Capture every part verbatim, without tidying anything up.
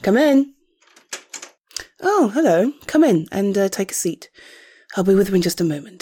Come in. Oh, hello. Come in and uh, take a seat. I'll be with you in just a moment.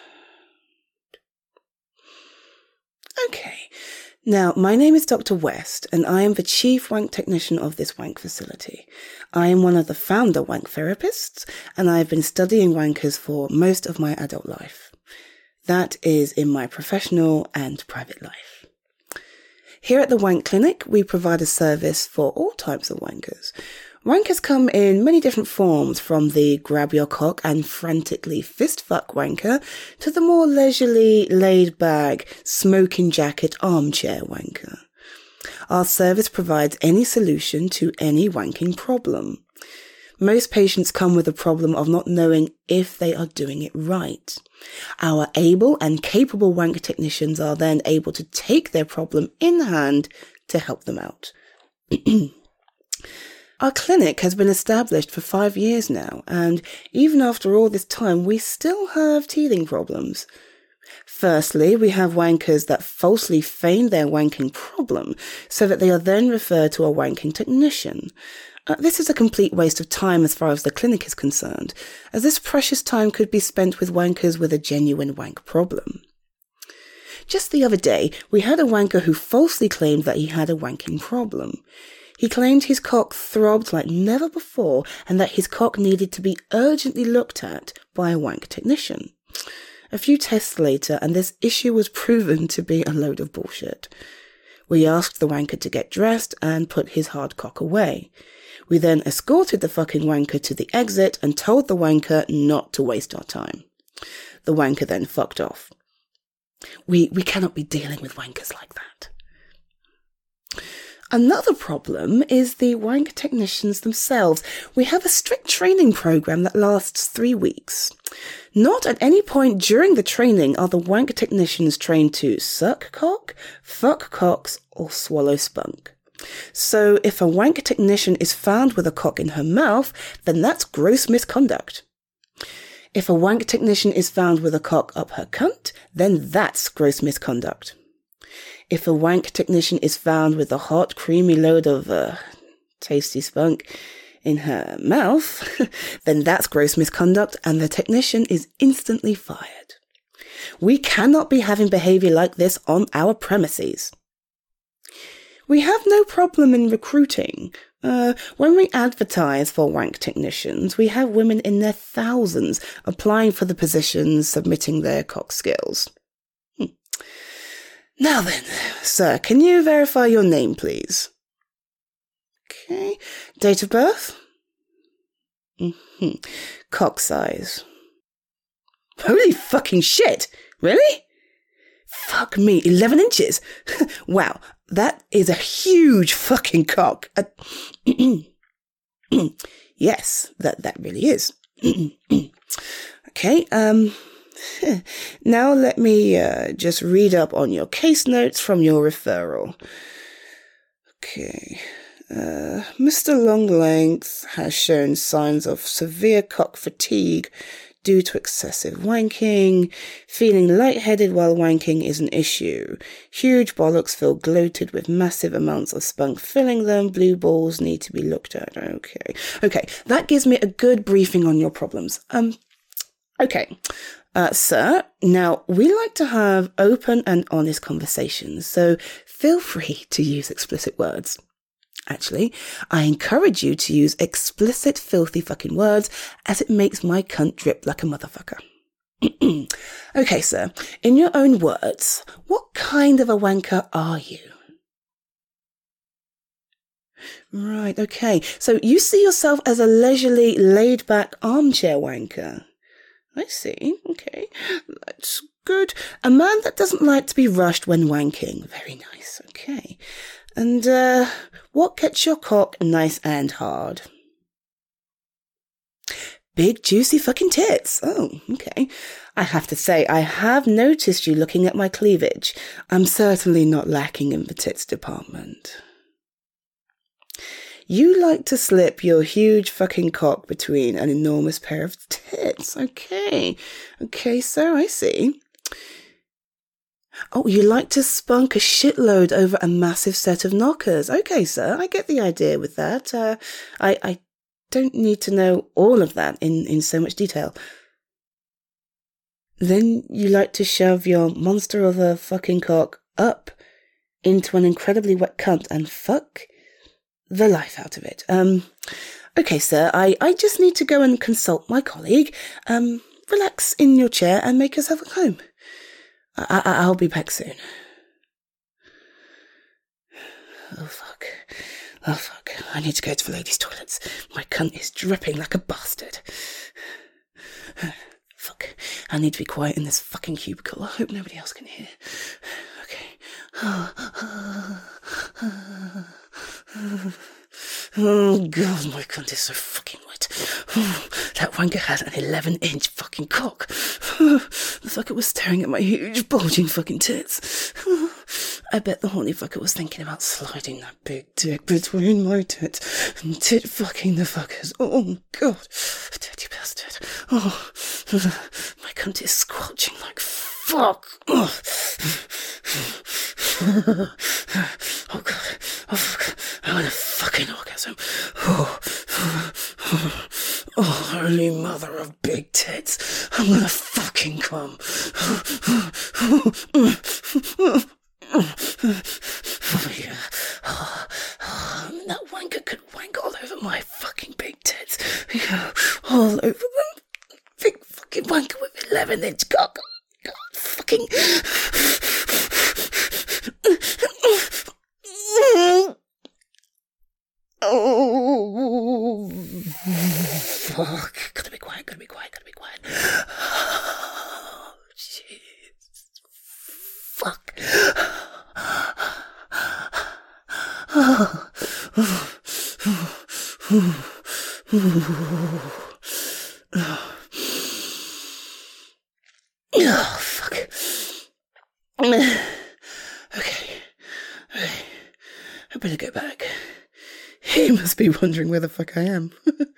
Okay. Now, my name is Doctor West, and I am the Chief Wank Technician of this wank facility. I am one of the founder wank therapists, and I have been studying wankers for most of my adult life. That is in my professional and private life. Here at the Wank Clinic, we provide a service for all types of wankers. Wankers come in many different forms, from the grab your cock and frantically fist fuck wanker to the more leisurely, laid back, smoking jacket armchair wanker. Our service provides any solution to any wanking problem. Most patients come with a problem of not knowing if they are doing it right. Our able and capable wank technicians are then able to take their problem in hand to help them out. Our clinic has been established for five years now, and even after all this time, we still have teething problems. Firstly, we have wankers that falsely feign their wanking problem so that they are then referred to a wanking technician. Uh, this is a complete waste of time as far as the clinic is concerned, as this precious time could be spent with wankers with a genuine wank problem. Just the other day, we had a wanker who falsely claimed that he had a wanking problem. He claimed his cock throbbed like never before and that his cock needed to be urgently looked at by a wank technician. A few tests later, and this issue was proven to be a load of bullshit. We asked the wanker to get dressed and put his hard cock away. We then escorted the fucking wanker to the exit and told the wanker not to waste our time. The wanker then fucked off. We, we cannot be dealing with wankers like that. Another problem is the wank technicians themselves. We have a strict training program that lasts three weeks. Not at any point during the training are the wank technicians trained to suck cock, fuck cocks, or swallow spunk. So if a wank technician is found with a cock in her mouth, then that's gross misconduct. If a wank technician is found with a cock up her cunt, then that's gross misconduct. If a wank technician is found with a hot, creamy load of uh, tasty spunk in her mouth, then that's gross misconduct and the technician is instantly fired. We cannot be having behaviour like this on our premises. We have no problem in recruiting. Uh, when we advertise for wank technicians, we have women in their thousands applying for the positions, submitting their cock skills. Hmm. Now then, sir, can you verify your name, please? Okay. Date of birth? Mm-hmm. Cock size. Holy fucking shit! Really? Fuck me, eleven inches? Wow, that is a huge fucking cock. Uh, yes, that, that really is. Okay, um... now let me uh, just read up on your case notes from your referral. Okay. Uh, Mister Longlength has shown signs of severe cock fatigue due to excessive wanking. Feeling lightheaded while wanking is an issue. Huge bollocks feel bloated with massive amounts of spunk filling them. Blue balls need to be looked at. Okay. Okay, that gives me a good briefing on your problems. Um, okay. Uh, sir, now, we like to have open and honest conversations, so feel free to use explicit words. Actually, I encourage you to use explicit, filthy fucking words, as it makes my cunt drip like a motherfucker. Okay, sir, in your own words, what kind of a wanker are you? Right, okay, so you see yourself as a leisurely, laid-back armchair wanker. I see. Okay. That's good. A man that doesn't like to be rushed when wanking. Very nice. Okay. And, uh, what gets your cock nice and hard? Big, juicy fucking tits. Oh, okay. I have to say, I have noticed you looking at my cleavage. I'm certainly not lacking in the tits department. You like to slip your huge fucking cock between an enormous pair of tits. Okay. Okay, sir, I see. Oh, you like to spunk a shitload over a massive set of knockers. Okay, sir, I get the idea with that. Uh, I, I don't need to know all of that in, in so much detail. Then you like to shove your monster of a fucking cock up into an incredibly wet cunt and fuck the life out of it. Um, okay, sir, I, I just need to go and consult my colleague. Um, relax in your chair and make yourself at home. I, I, I'll be back soon. Oh, fuck. Oh, fuck. I need to go to the ladies' toilets. My cunt is dripping like a bastard. Fuck. I need to be quiet in this fucking cubicle. I hope nobody else can hear. Okay. Oh, God, my cunt is so fucking wet. That wanker had an eleven-inch fucking cock. The fucker was staring at my huge, bulging fucking tits. I bet the horny fucker was thinking about sliding that big dick between my tits and tit fucking the fuckers. Oh, God. Dirty bastard. Oh, my cunt is squelching like fuck. Oh, oh God. Oh, fuck. I want a fucking orgasm. Oh, oh, holy mother of big tits. I'm gonna fucking come. Oh, yeah. Oh, oh, that wanker could wank all over my fucking big tits. Yeah, all over them. Big fucking wanker with eleven inch cock. God, fucking. Oh, fuck. Gotta be quiet, gotta be quiet, gotta be quiet. Oh, jeez. Fuck. Oh, fuck. Okay. Okay. I better go back. He must be wondering where the fuck I am.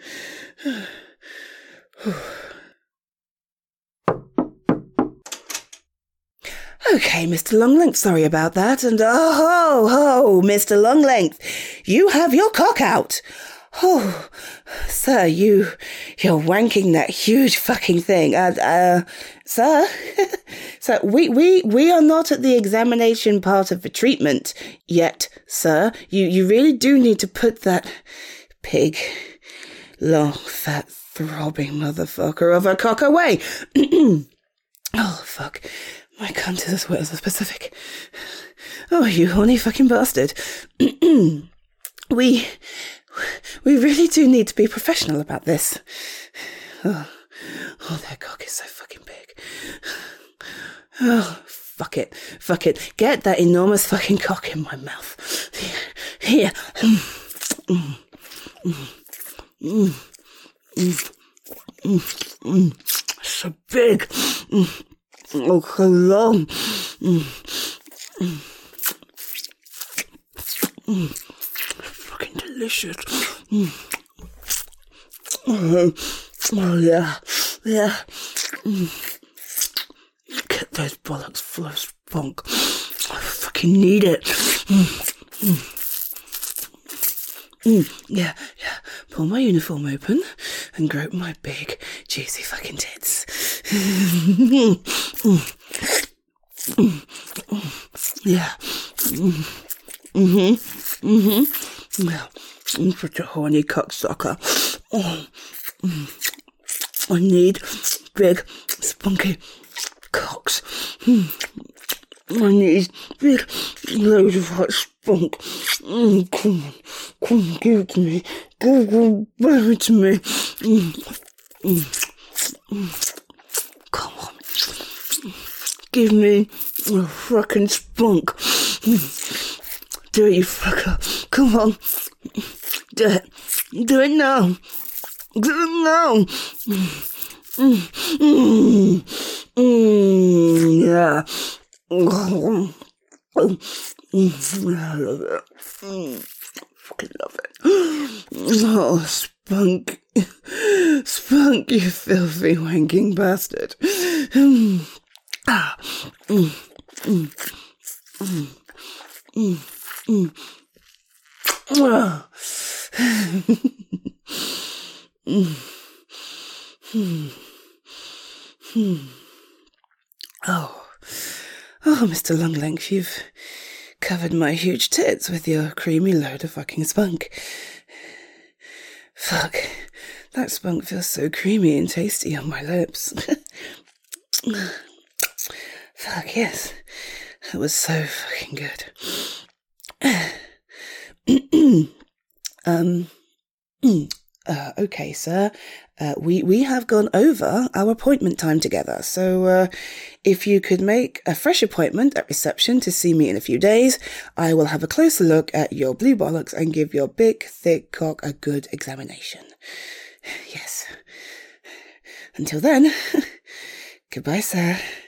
Okay, Mister Longlength, sorry about that. And oh, oh, Mister Longlength, you have your cock out. Oh, sir, you, you're wanking that huge fucking thing. Uh, uh, sir, sir, we, we, we are not at the examination part of the treatment yet, sir. You, you really do need to put that big, long, fat, throbbing motherfucker of a cock away. Oh, fuck. My cunt is as wet as the Pacific. Oh, you horny fucking bastard. we... We really do need to be professional about this. Oh, oh, their cock is so fucking big. Oh, fuck it. Fuck it. Get that enormous fucking cock in my mouth. Here. Mm, mm, mm, mm, mm, mm. So big. Mm. Oh, so long. Mm, mm, mm. Fucking delicious. Mm. Oh, oh, yeah. Yeah. Mm. Get those bollocks full of spunk. I fucking need it. Mm. Mm. Mm. Yeah, yeah. Pull my uniform open and grope my big, juicy fucking tits. Mm. Mm. Mm. Mm. Yeah. Mm. Mm-hmm. Mm-hmm. Well, I'm such a horny cocksucker. Oh, mm. I need big, spunky cocks. Mm. I need big loads of hot spunk. Mm. Come on, come on, give it to me. Give it to me. Mm. Mm. Mm. Come on. Give me a fucking spunk. Mm. Do it, you fucker. Come on. Do it. Do it now. Do it now. Mm. Mm. Mm. Yeah. Mm. I love it. Mm. Fucking love it. Oh, Spunk. Spunk, you filthy wanking bastard. Mm. Ah. Mm. Mm. Mm. Mm. Mm. Oh. Mm. Hmm. Hmm. Oh. Oh, Mister Longlength, you've covered my huge tits with your creamy load of fucking spunk. Fuck. That spunk feels so creamy and tasty on my lips. Fuck, yes. That was so fucking good. um... Uh, okay, sir. Uh, we, we have gone over our appointment time together, so uh, if you could make a fresh appointment at reception to see me in a few days, I will have a closer look at your blue bollocks and give your big, thick cock a good examination. Yes. Until then, goodbye, sir.